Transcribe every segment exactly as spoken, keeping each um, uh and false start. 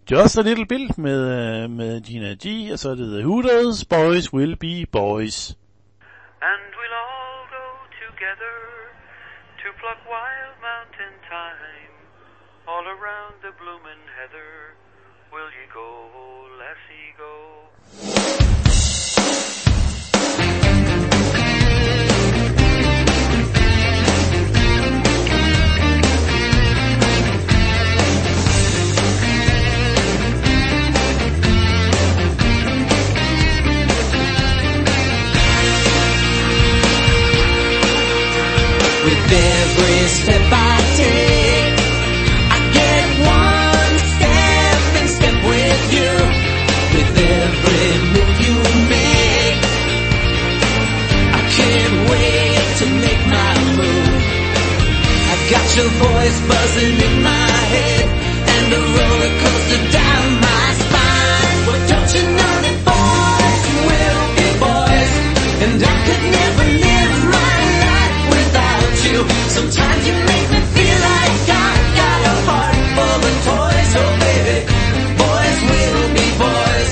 Just a Little Bit med, med Gina G, og så er det The Hooters, Boys Will Be Boys. And we'll all go together to pluck wild mountain thyme, all around the bloomin' heather. Will ye go, lassie, go? With every step I take, I get one step in step with you. With every move you make, I can't wait to make my move. I've got your voice buzzing in my head and a roller coaster down my spine. Well, don't you know that boys will be boys, and I could never live my life without you. Sometimes you make me feel like I got a heart full of toys. Oh baby, boys will be boys.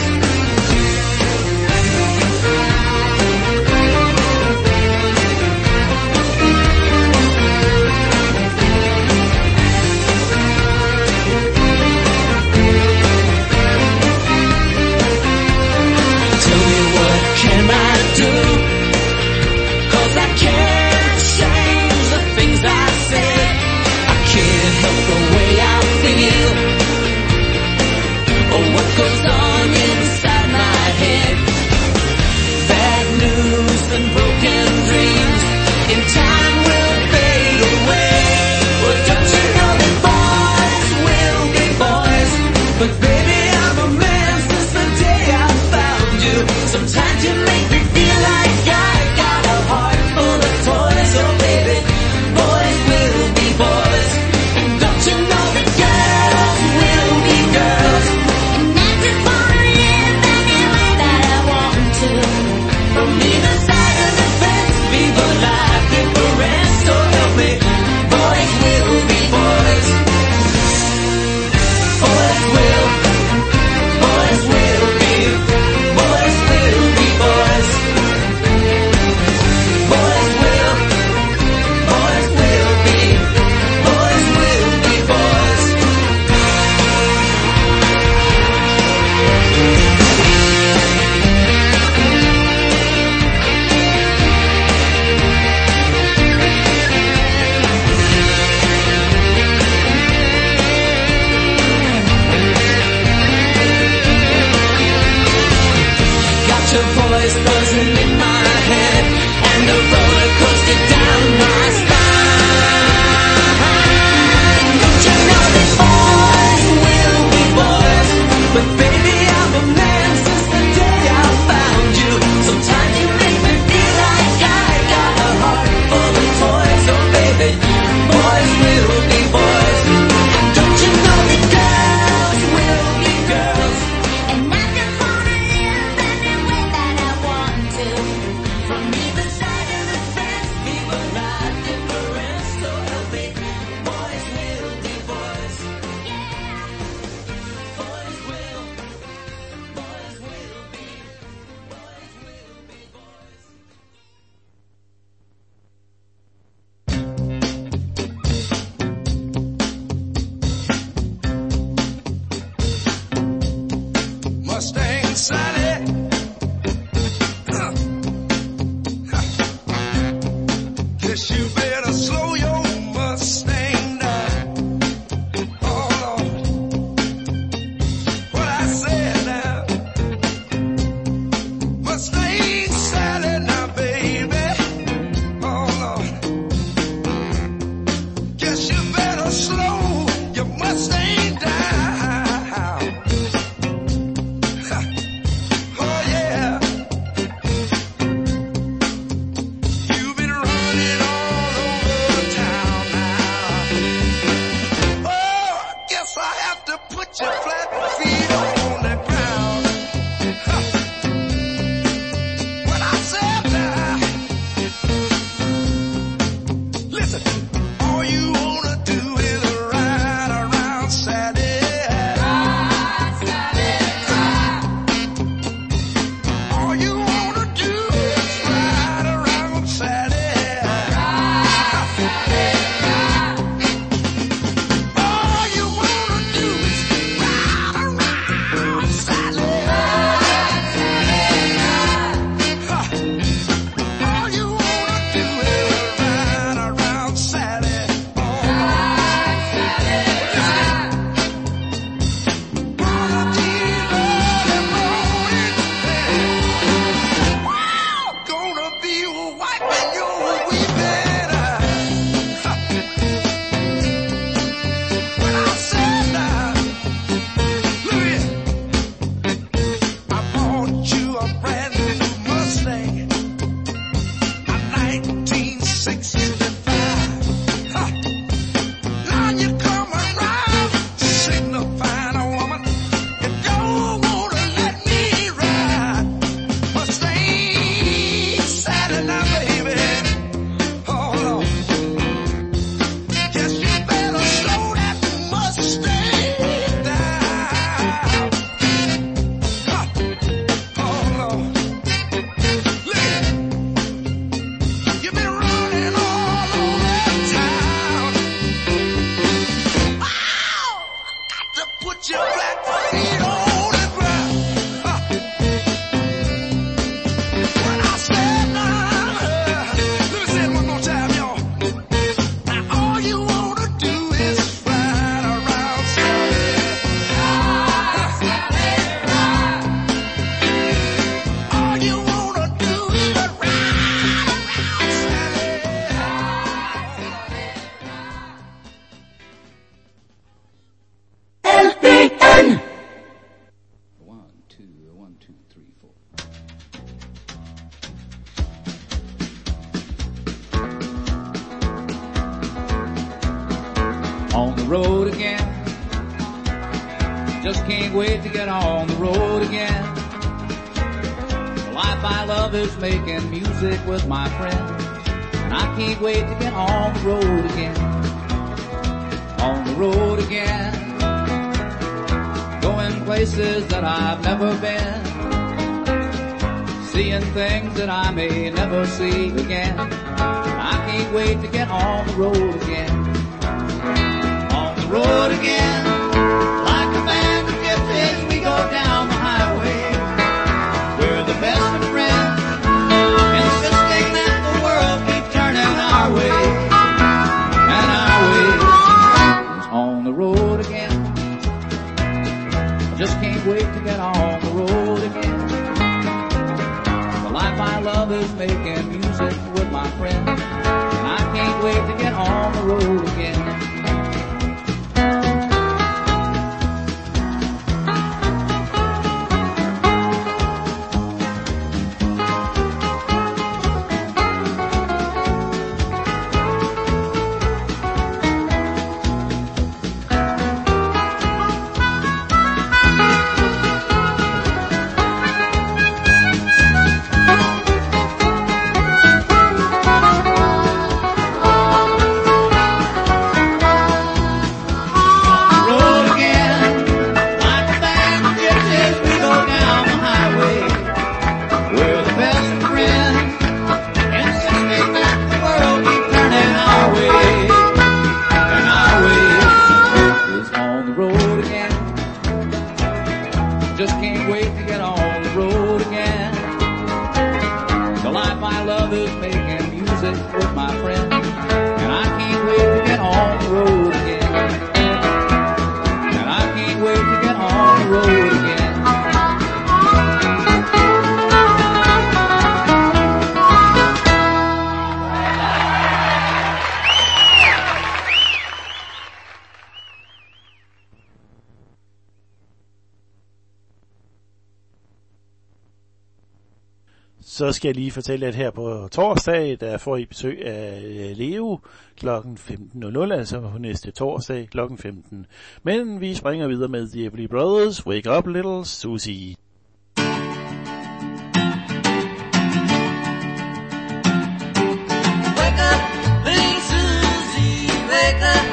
Tell me what can I do? 'Cause I can't change the things I say. I can't help the way I feel, or what goes on inside my head. Bad news and broken dreams in time will fade away. Well, don't you know that boys will be boys? But baby, I'm a man since the day I found you. Sometimes you make me feel like I got a heart full of toys. Oh baby, boys will be boys. And don't you know that girls will be girls? And I just wanna live any way that I want to. From either side of the fence, viva la difference. So help me, boys will be boys. Boys will, boys will be, boys will be boys. Boys will, boys will be, boys will be boys. Got your voice buzzing in my head and a roller coaster down my spine. Don't you know that boys will be boys? But baby, I'm a man since the day I found you. Sometimes you make me feel like I got a heart full of toys. Oh baby, boys will be boys. And don't you know that girls will be girls? And I just wanna live any way that I want to. From either side of the fence, viva la difference. So help me, boys will be boys. Yeah, boys will, boys will be, boys will be boys. Mustang Sally. Guess you better slow your Mustang down. Oh Lord, what I said now. Mustang Sally now, baby. Oh Lord, guess you better slow your Mustang down. Oh yeah. You've been running all over town now. Oh, I guess I have to put your flat feet on the ground. Huh. What I said now. Listen, all you wanna do is ride around Saturday. Ride On the road again. Just can't wait to get on the road again. The life I love is making music with my friends, and I can't wait to get on the road again. On the road again. Going places that I've never been. Seeing things that I may never see again. I can't wait to get on the road again. On the road again. Like a band of gypsies, we go down the highway. We're the best of friends, insisting that the world keep turning our way. And our way is on the road again. I just can't wait to get on the road again. The life I love is making music with my friends, and I can't wait to get on the road again. Så skal jeg lige fortælle, at her på torsdag, der får I besøg af Leo klokken femten nul nul, altså på næste torsdag klokken femten. Men vi springer videre med The Everly Brothers, Wake Up Little Susie. Wake up, little Susie, wake up.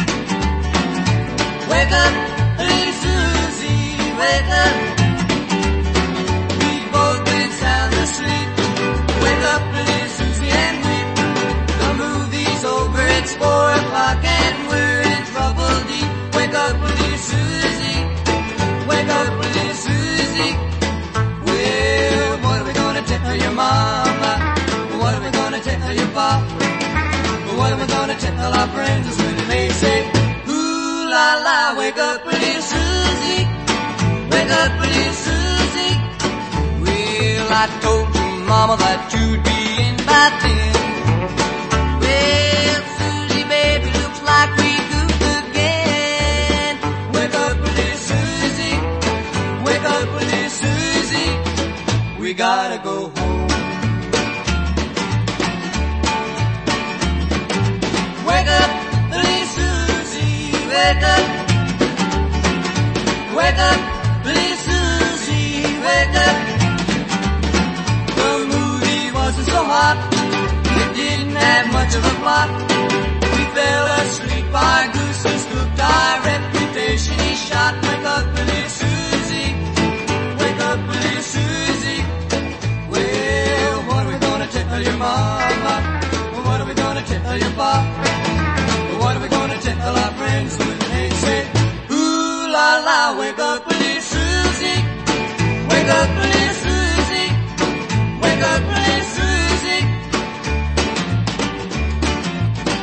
Wake up, little Susie, wake up. We've both been sound asleep. Wake up, little Susie, and weep. The movie's over, it's four o'clock and we're in trouble deep. Wake up, little Susie. Wake up, little Susie. Well, what are we gonna tell your mama? What are we gonna tell your papa? What are we gonna tell our friends when they say, ooh la la, wake up, little Susie. Wake up, little Susie. Well, I told your mama that you'd be in by ten. Well, Susie, baby, looks like we goofed again. Wake up, little Susie. Wake up, little Susie. We gotta go home. Wake up, little Susie, wake up. Wake up, little Susie, wake up. The movie wasn't so hot, it didn't have much of a plot. We fell asleep, our gooses cooked, our reputation is shot. Wake up, little Susie, wake up, little Susie. Well, what are we gonna tell your mama? What are we gonna tell your papa? What are we gonna tell our friends when they say, ooh la la, wake up, little Susie. Wake up, little Susie. Wake up, little Susie.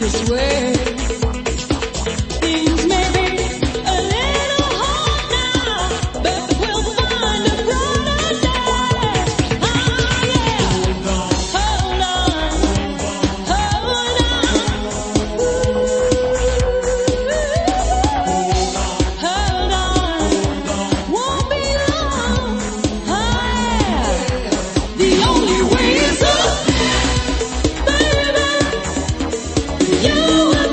this way. Things may be a little hard now, but we'll find a brighter day. Ah, yeah. Hold on, hold on, hold on. Hold on, won't be long. Ah, yeah. The only way is up, baby. You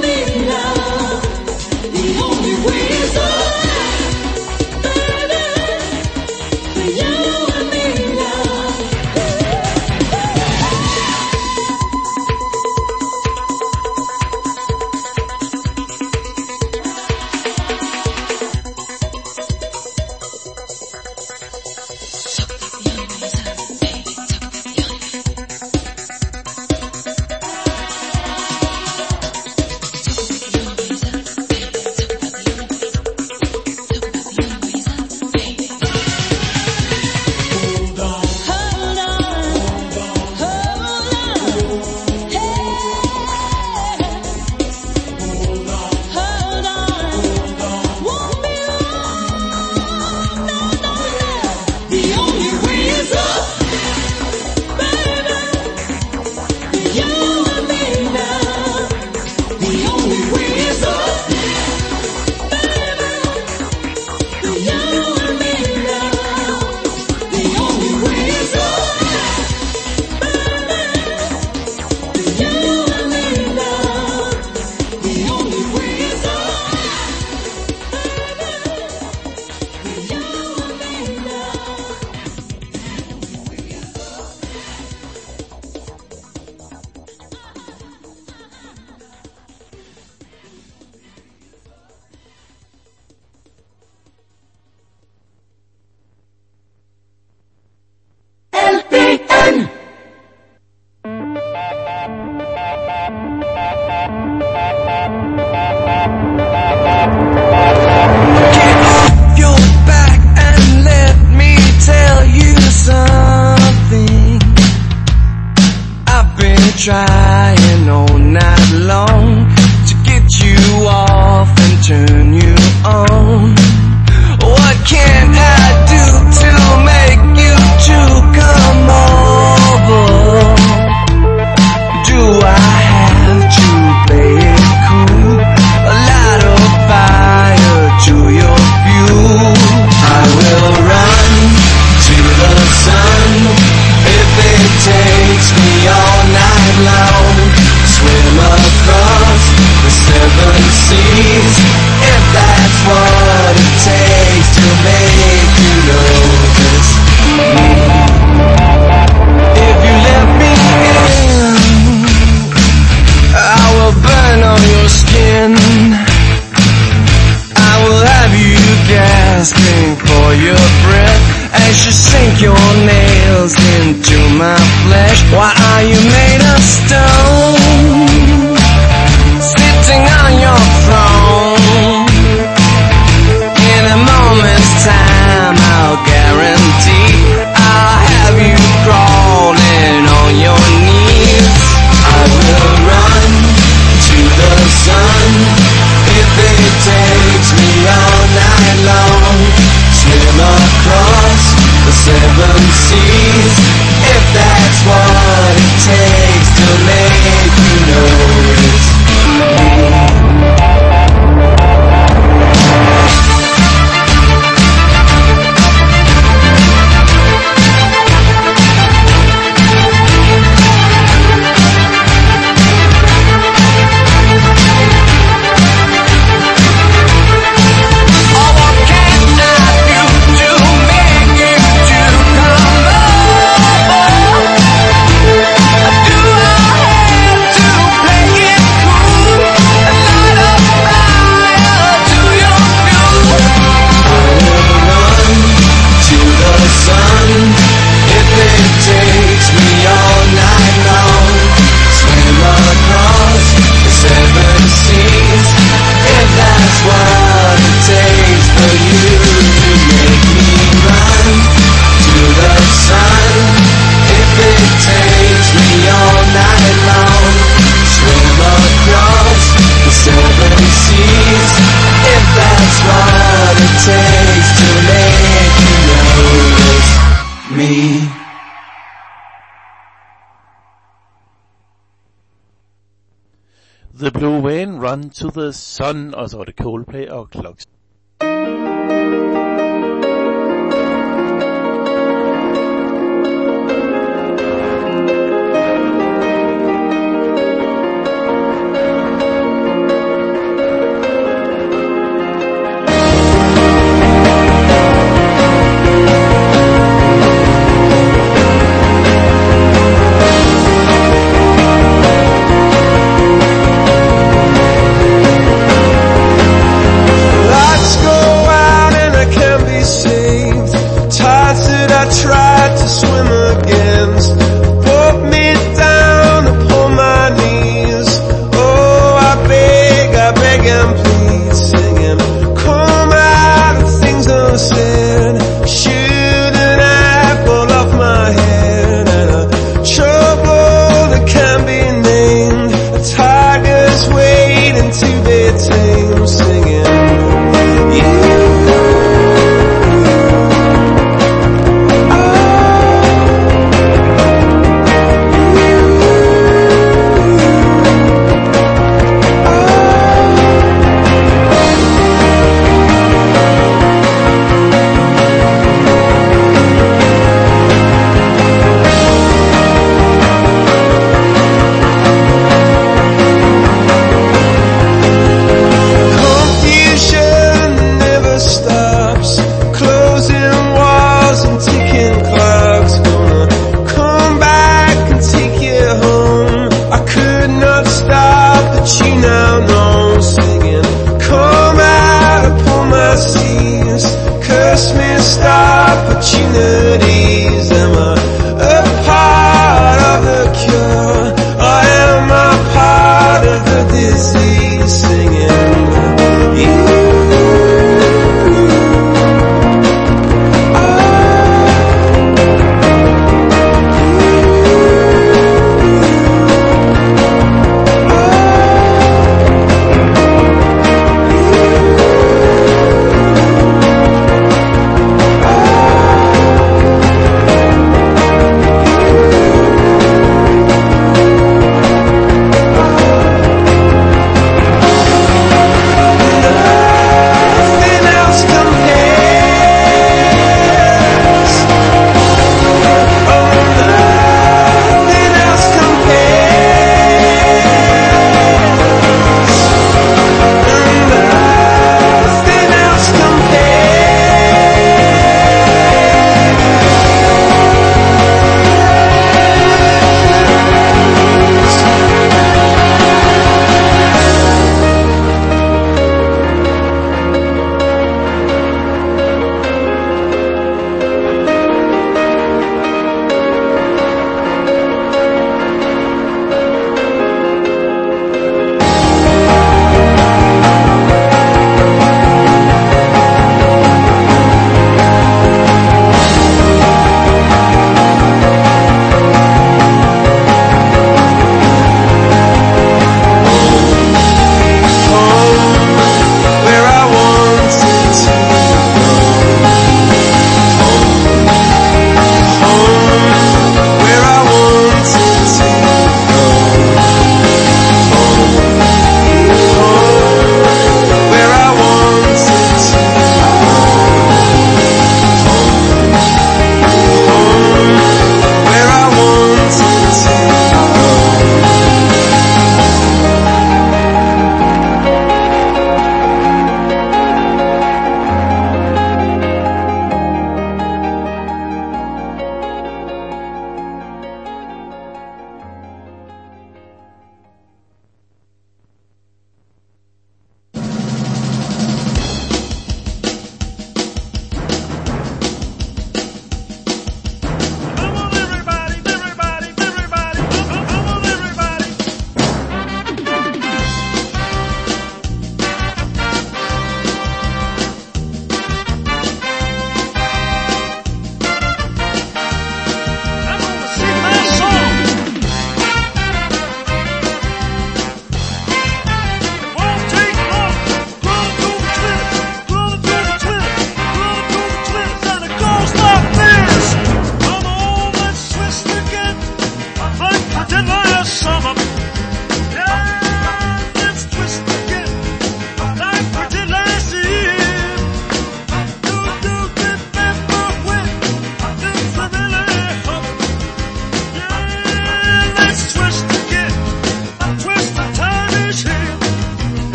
The Blue Van, Run to the Sun, og så var det Coldplay og Clocks.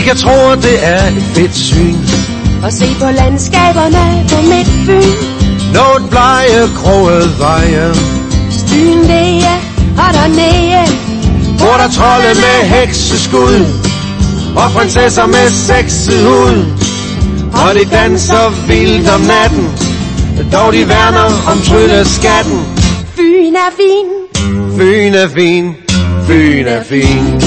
kan tro, at det er et fedt syn. Og se på landskaberne på Midtfyn. Nå et blege, kroget veje. Styen det er, og dernede hvor der trolde med hekseskud og prinsesser med sexet hud. Og de danser vildt om natten, dog de værner om trylleskatten. Fyn er fin. Fyn er fin, Fyn er fin.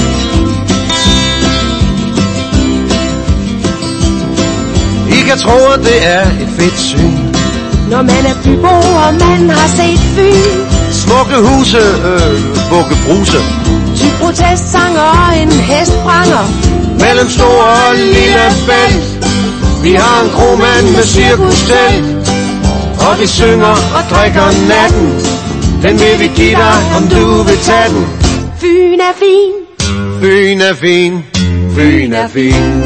I kan tro, at det er et fedt syn. Når man er bybo, og man har set Fyn. Smukke huse, øh, bukke bruse. Tyk protestsanger og en hestpranger. Mellem stor og lille bælt. Vi har en kromand med cirkustelt. Og vi synger og drikker natten. Den vil vi give dig, om du vil tage den. Fyn er fin. Fyn er fin, Fyn er fin.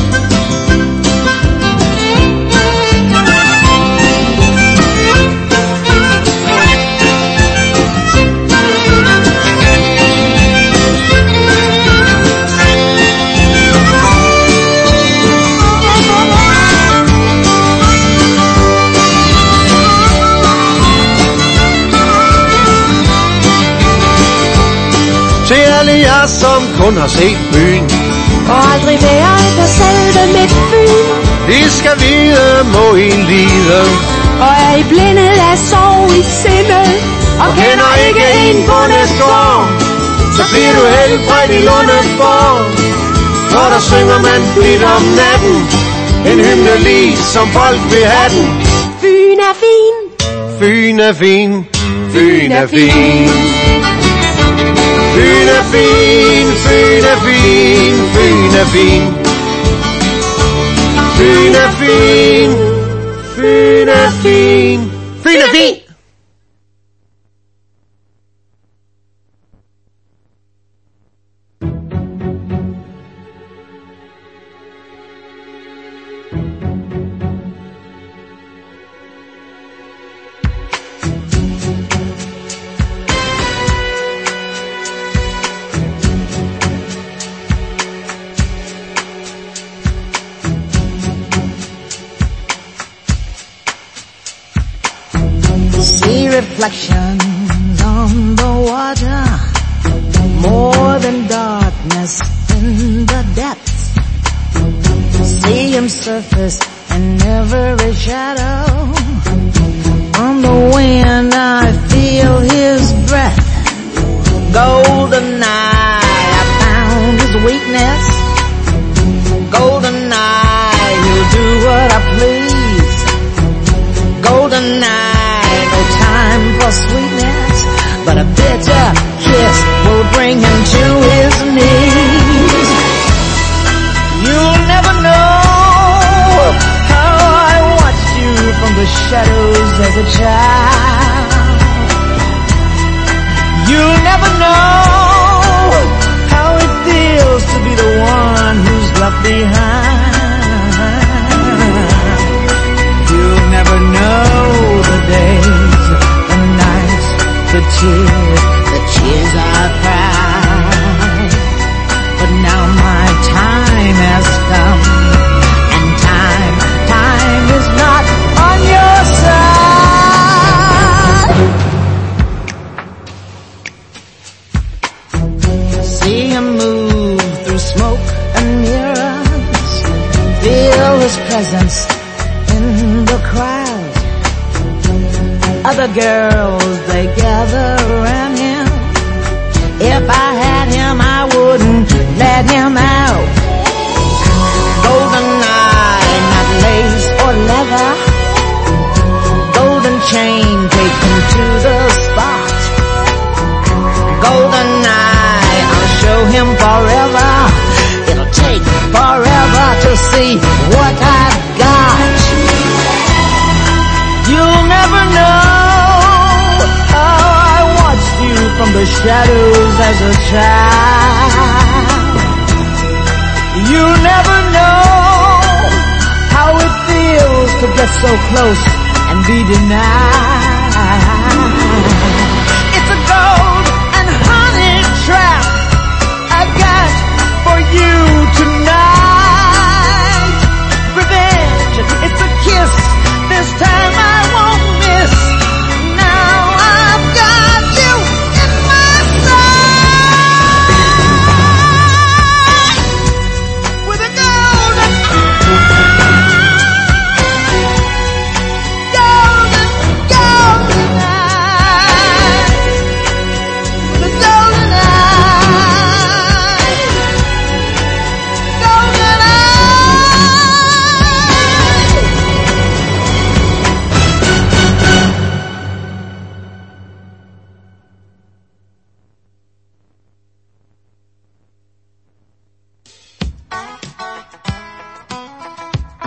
Til alle jer, som kun har set byen og aldrig været på selve Midtfyn. I skal vide, må I lide, og er I blindet af sorg i sindet, og, og kender ikke en bondesgård, så bliver du helbredt i Lundeborg. For der synger man blidt om natten, en hymne lige som folk vil have den. Fyn er fin. Fyn er fin, Fyn er fin. Fyn er fin, Fyn er fin, Fyn er fin. Fyn er fin, Fyn er fin, Fyn er fin. Reflections on the water, more than darkness in the depths. See him surface in every shadow. On the wind I feel his breath. Golden eye, I found his weakness. Golden eye, he'll do what I please. Golden eye, no time for sweetness, but a bitter kiss will bring him to his knees. You'll never know how I watched you from the shadows as a child. You'll never know how it feels to be the one who's left behind. You'll never know the days, the nights, the tears, the tears I've cried. But now my time has come, and time, time is not on your side. See him move through smoke and mirrors, feel his presence in the crowd. Other girls, they gather around him. If I had him, I wouldn't let him out. Golden eye, not lace or leather. Golden chain, take him to the spot. Golden eye, I'll show him forever. It'll take forever to see what I've got. You'll never know how I watched you from the shadows as a child. You'll never know how it feels to get so close and be denied. It's a gold and honey trap I got for you tonight.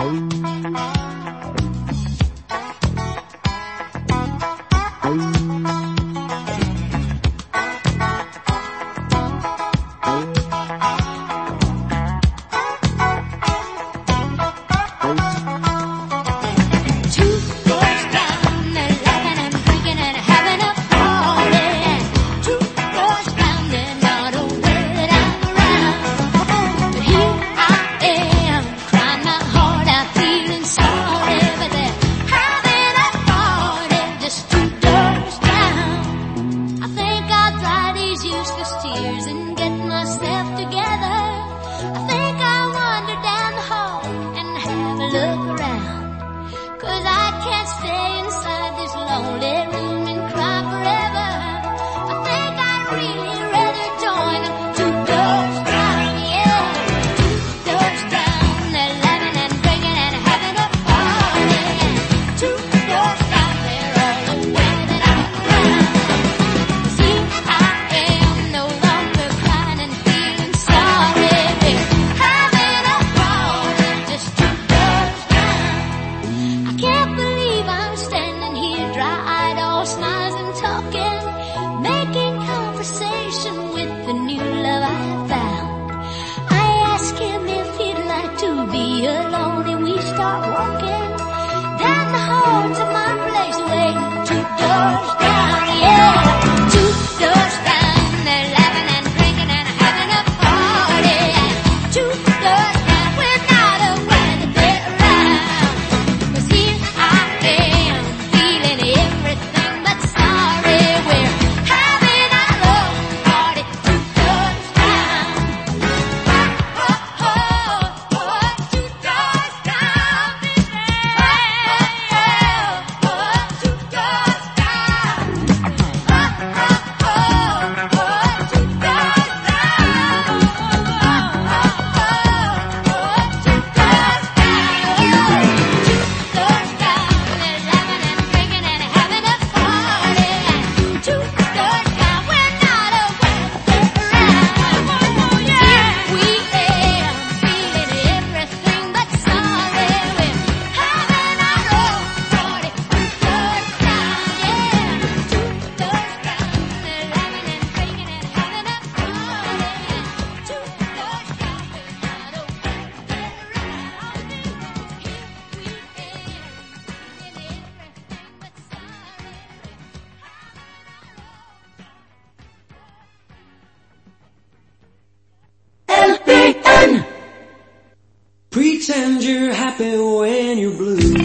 Pretend you're happy when you're blue.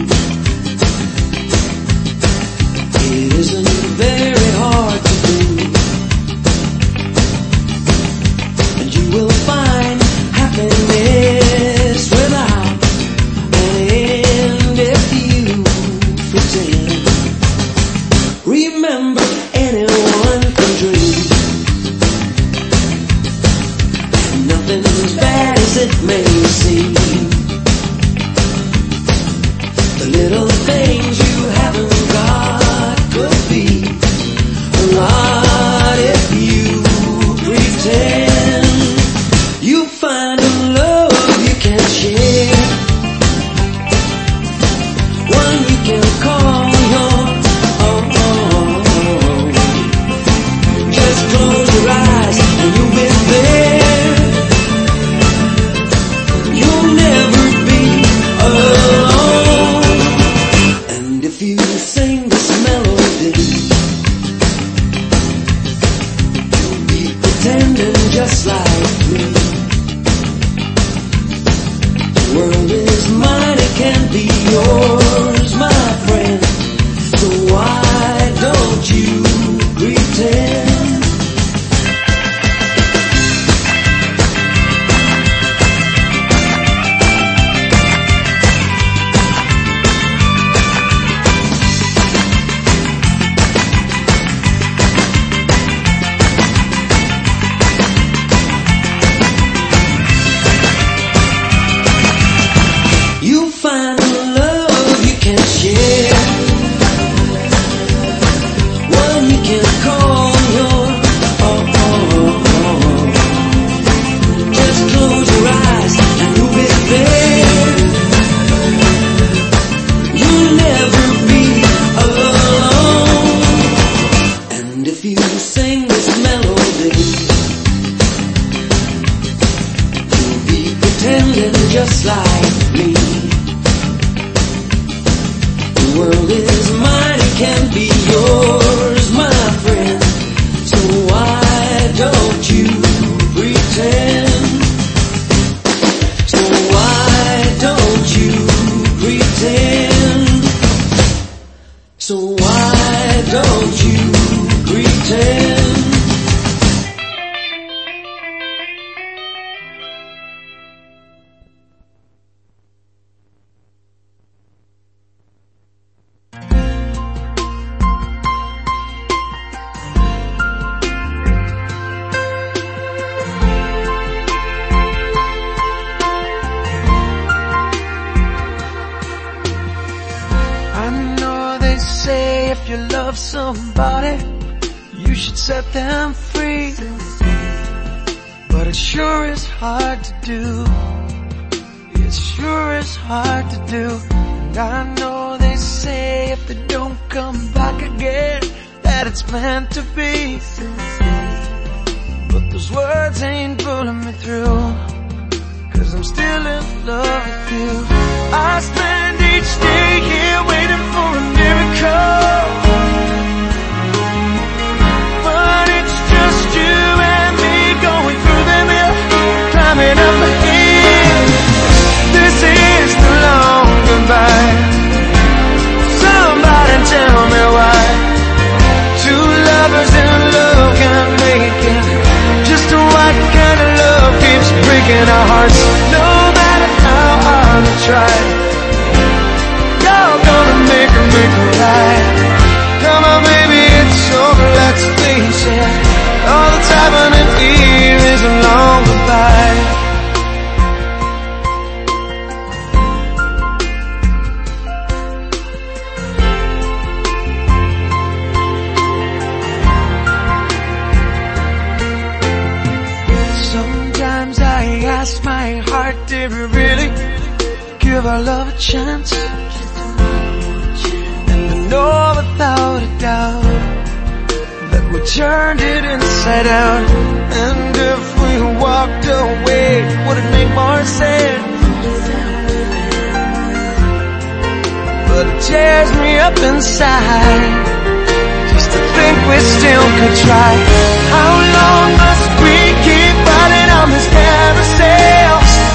It isn't very hard to do, and you will find happiness without an end if you pretend. Remember, anyone can dream. Nothing's as bad as it may seem. The little things you haven't got could be a lot if you pretend. You find a love you can share, one you can call your own. Just close your eyes and you'll be there. You'll never be alone. And if you sing this melody, you'll be pretending just like me. The world is mine, it can be yours, my friend. So why don't you pretend? You find the love living just like me. The world is mine, it can be yours, my friend. So why don't you pretend? So why don't you pretend? So why don't you pretend? If you love somebody, you should set them free. But it sure is hard to do. It sure is hard to do. And I know they say if they don't come back again, that it's meant to be. But those words ain't pulling me through, 'cause I'm still in love with you. I spend each day here waiting for a miracle, but it's just you and me going through the mill, climbing up a hill. This is the long goodbye. Somebody tell me why two lovers in love can't make it. Just what kind of love keeps breaking our hearts, no matter how hard we try. You're gonna make her make her right. Come on baby, it's over, let's face it. All that's happening here is a long goodbye. Sometimes I ask my heart, did we really give our love a chance? And I know without a doubt that we turned it inside out. And if we walked away, would it make more sense? But it tears me up inside just to think we still could try. How long must we keep riding on this carousel,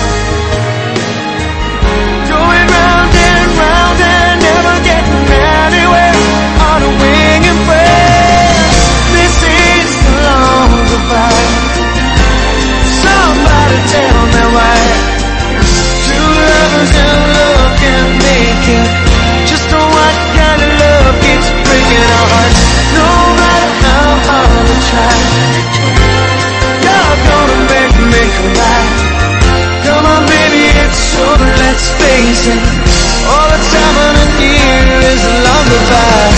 going round and round and never getting anywhere on a winging prayer? This is the long goodbye. Somebody tell me why two lovers in love can make it. Just what kind of love keeps breaking our hearts, no matter how hard we try. You're gonna make me cry. Come on baby, it's over, let's face it. All that's happening here is a long goodbye.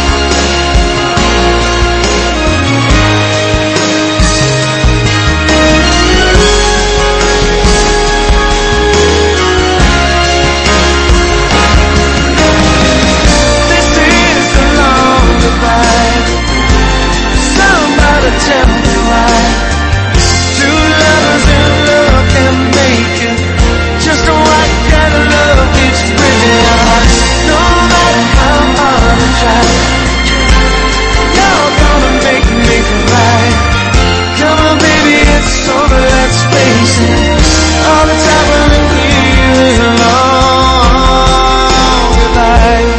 This is the long goodbye. Somebody tell me why two lovers in love can make it. Just what kind of love keeps breaking our hearts, no matter how hard we try. You're gonna make me cry. Come on baby, it's over, let's face it. All that's happening here is a long goodbye.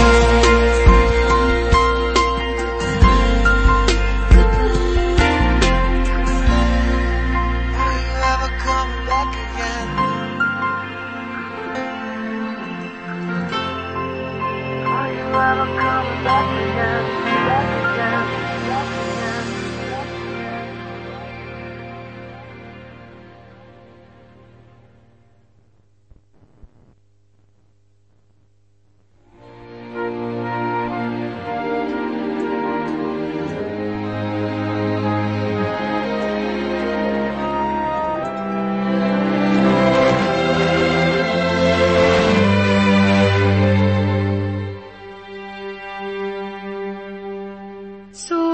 Will you ever come back again? Are you ever coming back again? Back again, back again, back again. So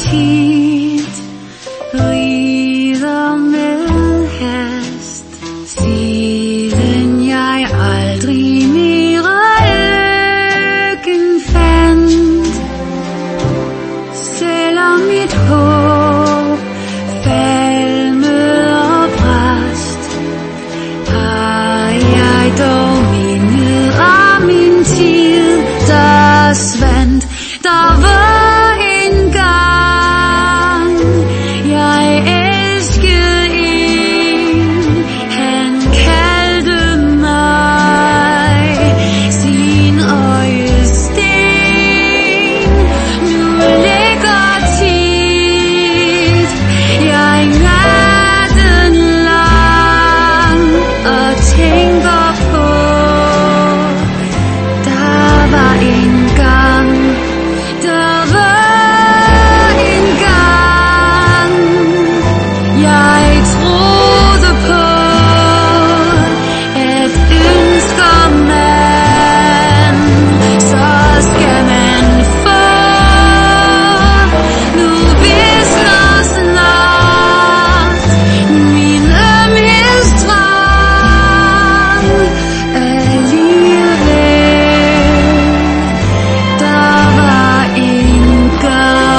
tid rider med hast, siden jeg aldrig mere lykken fandt. Selvom mit håb falmede og brast, har jeg dog mindet om min tid, der svandt. Der var en gang, jeg elskede en, han kaldte mig sin øjesten. Nu ligger tit jeg natten lang og tænker på, der var en gang. Der var en gang, jeg troede på, at ønsker man, så skal man få. Nu visner snart min ømhedstrang alligevel. Der var en gang.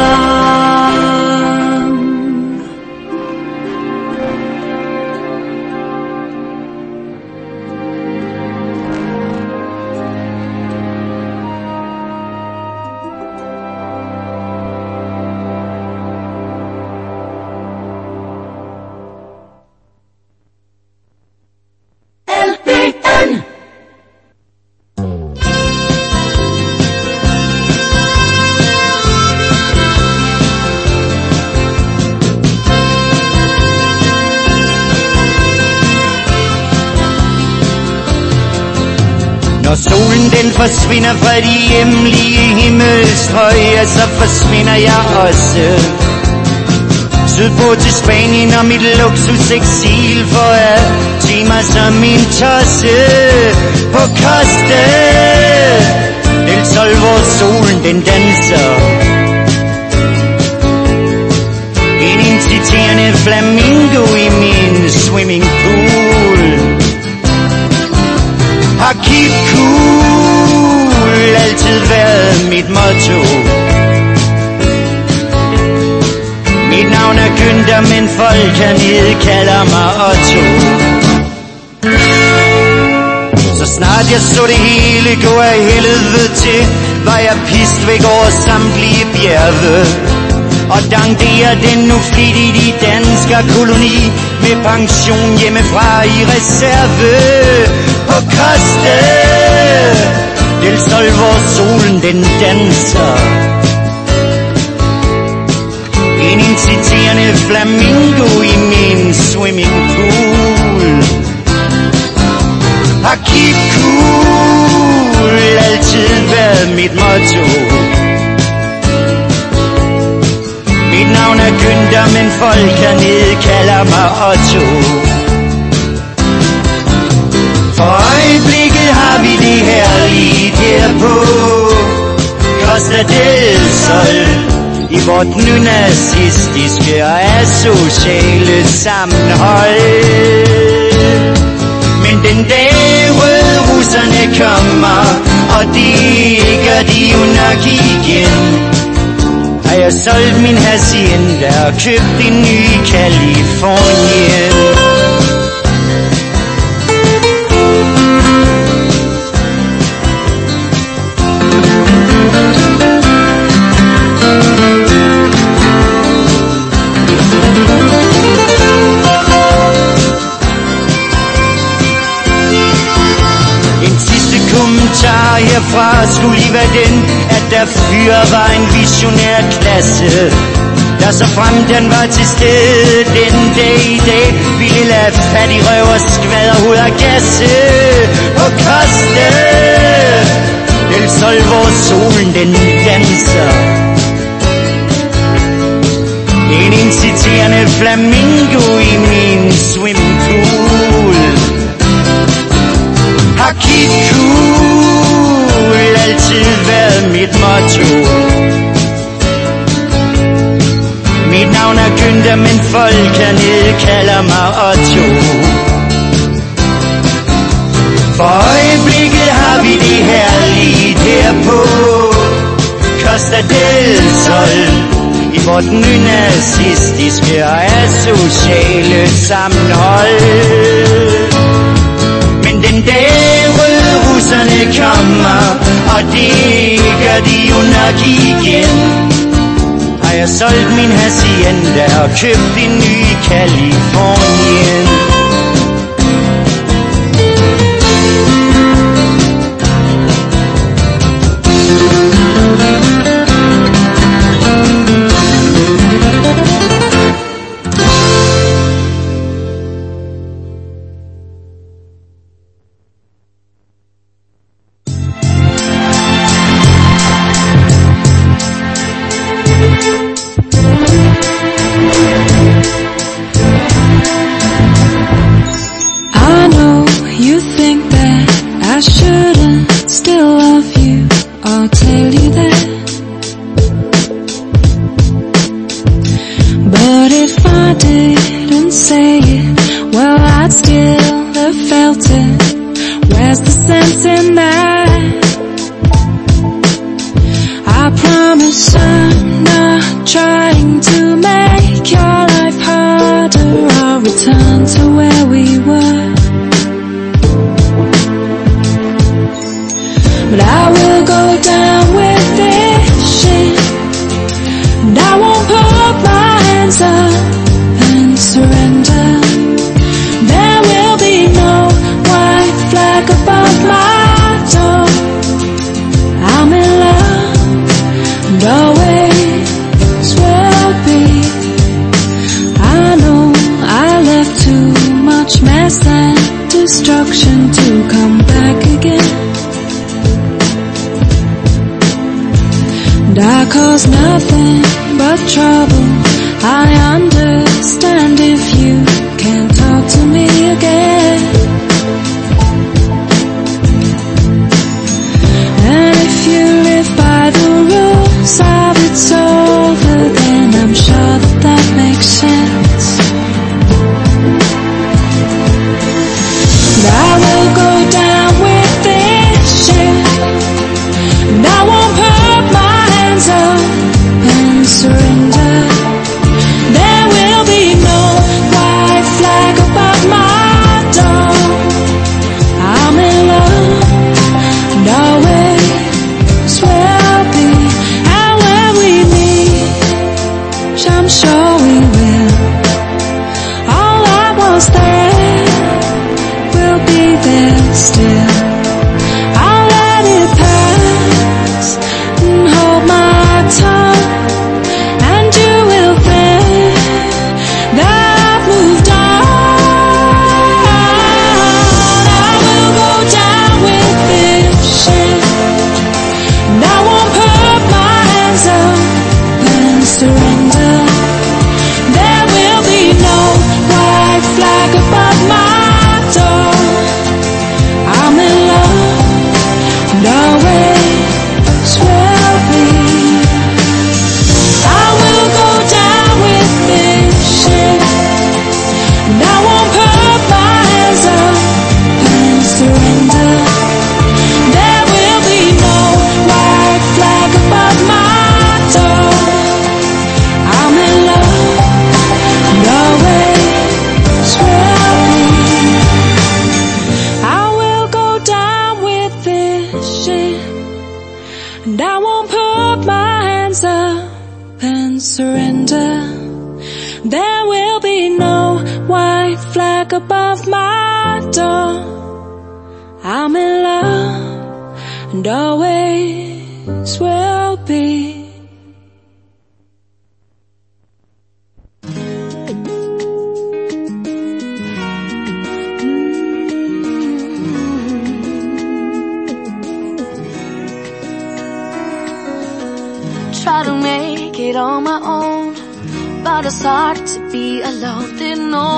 L P N. Når solen den forsvinder fra de hjemlige himmelstrøg, så forsvinder jeg også sydpå til Spanien og mit luksuseksil for at tage mig som en tosse på Costa del Sol, hvor solen den danser. En inciterende flamingo i min swimmingpool. Har keep cool altid været mit motto. Mit navn er Günther, men folk hernede kalder mig Otto. Så snart jeg så det hele gå af helvede til, var jeg pist væk over samtlige bjerge. Og dankderer den nu flittigt i dansker koloni, med pension hjemmefra i reserve på Costa del Sol, hvor solen den danser. En inciterende flamingo i min swimmingpool. Har keep cool altid været mit motto. Mit navn er Günther, men folk hernede kalder mig Otto. For øjeblikket har vi det herligt her på Costa del Sol, i vort nynazistiske og asociale sammenhold. Men den dag rødrusserne kommer, og det gør de jo nok igen, har jeg solgt min hacienda og købt en ny i Californien. Kommentar herfra skulle lige være den, at der fyre var en visionær klasse, der så frem den var til stede den dag i dag, ville lade fattig røv og skvaderhoved og gasse på Costa del Sol, hvor solen den danser. En inciterende flamingo i min swimmingpool. Har keep cool altid været mit motto. under Günther, men folk hernede kalder mig Otto. For øjeblikket har vi det herligt her på Costa del Sol, i vort nynazistiske og asociale sammenhold. Men den dag røde russerne kommer, og det gør de jo nok igen, har jeg solgt min hacienda og købt en ny i Californien.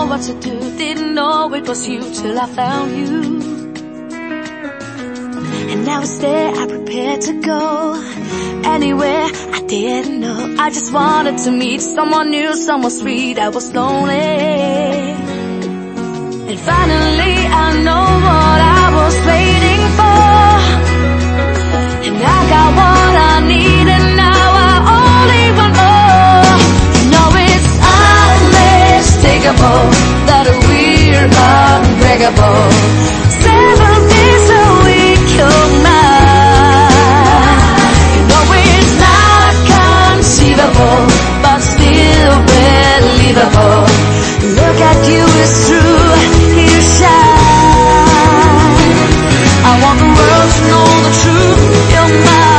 Till I found you. And now it's there, I prepared to go anywhere I didn't know. I just wanted to meet someone new, someone sweet. I was lonely. And finally I know what I was waiting for. And I got what I need, and now I only want more. You know it's unmistakable that we're unbreakable. Seven days a week you're mine. You know it's not conceivable, but still believable. Look at you, it's true, you shine. I want the world to know the truth, you're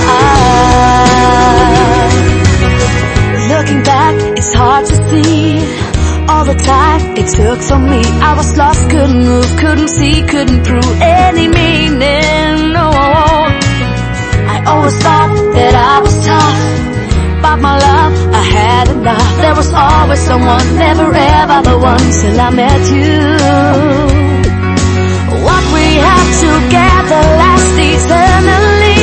mine. Looking back, it's hard to see all the time it took from me. I was lost, couldn't move, couldn't see, couldn't prove any meaning, no. I always thought that I was tough, but my love, I had enough. There was always someone, never ever the one, till I met you. What we have together lasts eternally.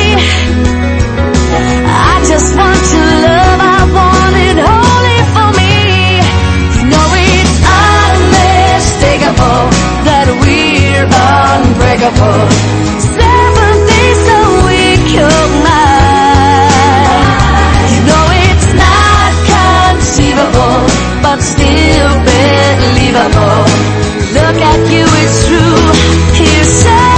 I just want your love, I want it only for me. You know it's unmistakable that we're unbreakable. Seven days a week you're mine. You know it's not conceivable, but still believable. Look at you, it's true, you shine.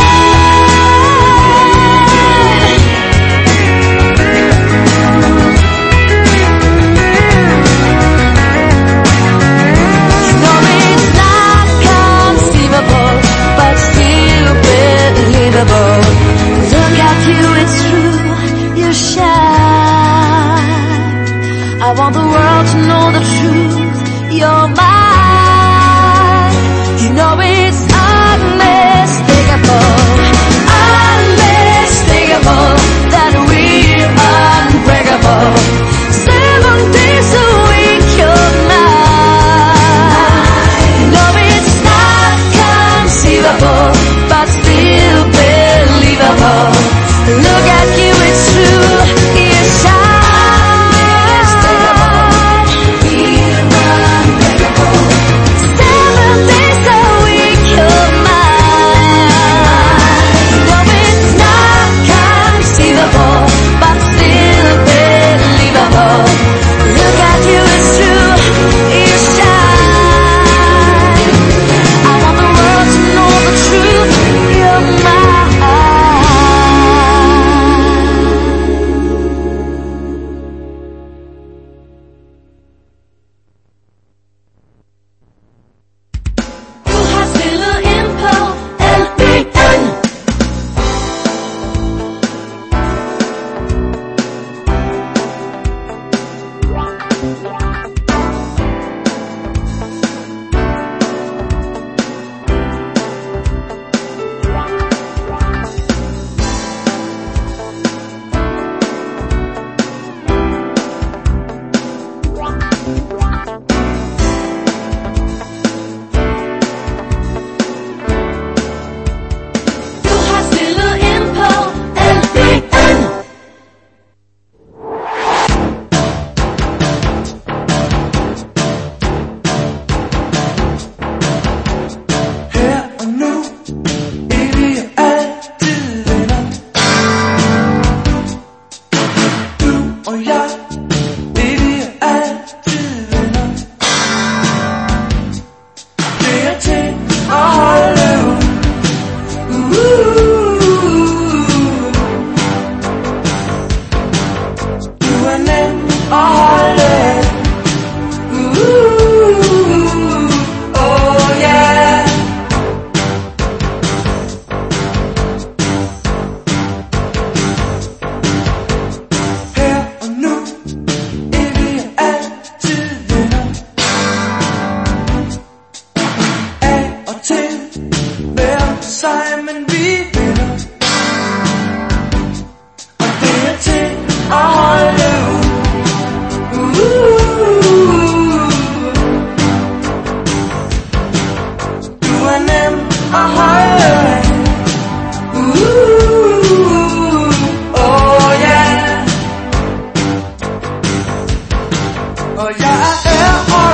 You know it's not conceivable, but still believable. Look at you, it's true, you shine. I want the world to know the truth, you're mine. You know it's unmistakable, unmistakable that we're unbreakable. Seven days a week you're mine. You know it's not conceivable, but still believable. Look at you, it's true, you shine. Unmistakable, we're unbreakable. jeg er